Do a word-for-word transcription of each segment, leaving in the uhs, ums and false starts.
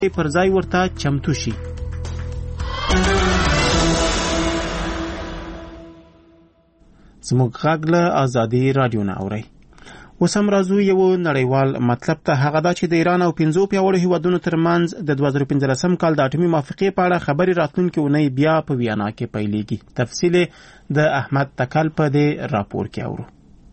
پر ځای ورته چمتو شي. زموږ غږ له آزادي رادیو نه اورئ. اوس هم راځو یو نړیوال مطلب ته، هغه دا چې د ایران او پنځو پیاوړو هیوادونو ترمنځ د دوه زره پنځلسم کال د اټومي موافقې په اړه خبرې راتلونکې اونۍ بیا په ویانا کې پیلېږي. تفصیل د احمد تکل په دې راپور کې اورو.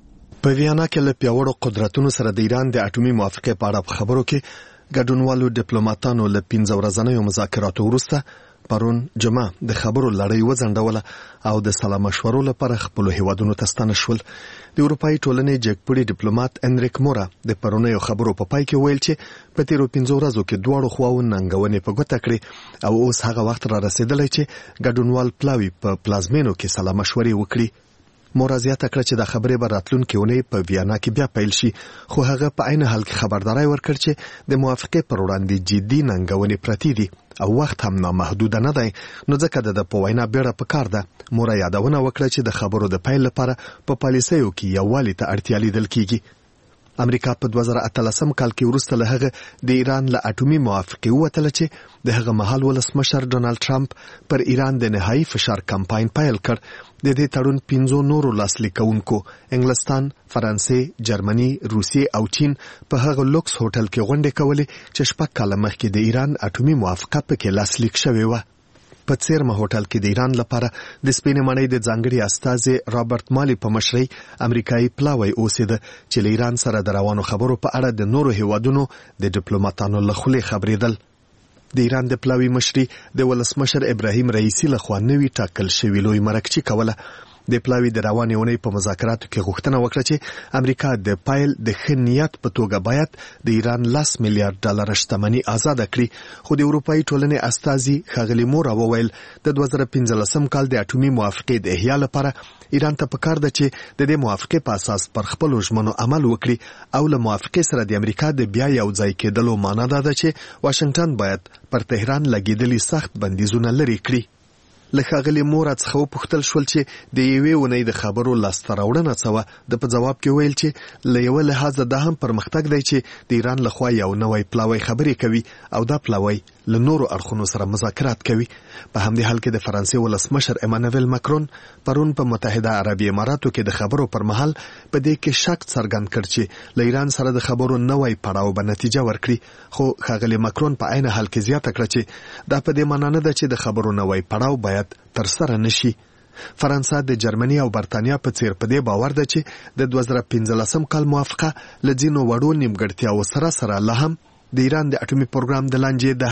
په ویانا کې له پیاوړو قدرتونو سره د ایران د اټومي موافقې په اړه خبرو کې ګډونوالو ډیپلوماټانو له پنځه ورځنیو مذاکراتو وروسته پرون جمعه د خبرو لړۍ وځنډوله او د سلا مشورو لپاره خپل هیوادونو ته ستانه شول. د اروپאי ټولنې جګپړي ډیپلوماټ انریک مورا د پرونیو خبرو په پای کې ویل چې په تیرو پنځو ورځو کې دواړو خواوو ننګونې په ګوته کړې او اوس هغه وخت را رسیدلی چې ګډونوال پلاوي په پلازمینو کې سلا مشورې وکړي. مورا زیاته کړه چې د خبرې به راتلونکې اونۍ په ویانا کې بیا پیل شي، خو هغه په عین حال کې خبرداري ورکړ چې د موافقې پر وړاندې جدي ننګونې پرتې دي او وخت هم نامحدود نه دی، نو ځکه د په وینا بیره په کار ده. مورا یادونه وکړه چې د خبرو د پیل لپاره په پالیسیو کې یووالي ته اړتیا لیدل کیږي. امریکا په دوه زره اتلسم کال کې وروسته له هغه د ایران له اټومي موافقې ووتله چې د هغه مهال ولسمشر ډونالد ټرمپ پر ایران د نهایي فشار کمپاین پیل کړ. د دې تړون پنځو نورو لاسلیکونکو انګلستان، فرانسې، جرمني، روسیې او چین په هغه لوکس هوټل کې غونډې کولې چې شپږ کاله مخکې د ایران اټومي موافقه پکې لاسلیک شوې وه. په څیرمه هوټل کې د ایران لپاره د سپینې ماڼۍ د ځانګړي استازي رابرټ مالي په مشرۍ امریکایي پلاوی اوسېده چې له ایران سره د روانو خبرو په اړه د نورو هیوادونو د ډیپلوماټانو له خولې خبرېدل. د ایران د پلاوی مشري د ولسمشر ابراهیم رئیسی لخوا نوي ټاکل شوی لوی مرکچی کوله. د پلاوی د روانې اونۍ په مذاکراتو کې غوښتنه وکړه چې امریکا د پایل د ښه نیت په توګه باید د ایران لس میلیارډ ډالر شتمنۍ آزاد کړي، خو د اروپאי ټولنې استازي ښاغلي مورا وویل د دوه زره پنځلسم کال د اټومي موافقې د احیا لپاره ایران ته پکار ده چې د دې موافقې په اساس پر خپلو ژمنو عمل وکړي او له موافقې سره د امریکا د بیا یو ځای کېدلو معنا ده چې واشنگټن باید پر تهران لګېدلي سخت بندیزونه لرې کړي. له ښاغلي مورا څخه وپوښتل شول چې د یوې اونۍ د خبرو لاسته راوړنه څه وه. د په جواب کې ویل چې له یوه لحاظه دا هم پرمختګ دی چې د ایران لخوا یو نوی پلاوی خبرې کوي او دا پلاوی له نورو اړخونو سره مذاکرات کوي. په همدې حال کې د فرانسې ولسمشر ایمانویل ماکرون پرون په متحده عربي اماراتو کې د خبرو پر مهال په دې کې شک څرګند کړ چې له ایران سره د خبرو نوی پړاو به نتیجه ورکړي، خو ښاغلي ماکرون په عین حال کې زیاته کړه چې دا په دې معنا نه ده چې د خبرو نوی پړاو باید تر سره نشي. فرانسه د جرمني او برتانیا په څیر په دې باور ده چې د دوه زره پنځلسم کال موافقه له ځینو وړو نیمګړتیاوو سره سره لا هم د ایران د اټومي پروګرام د لانجې د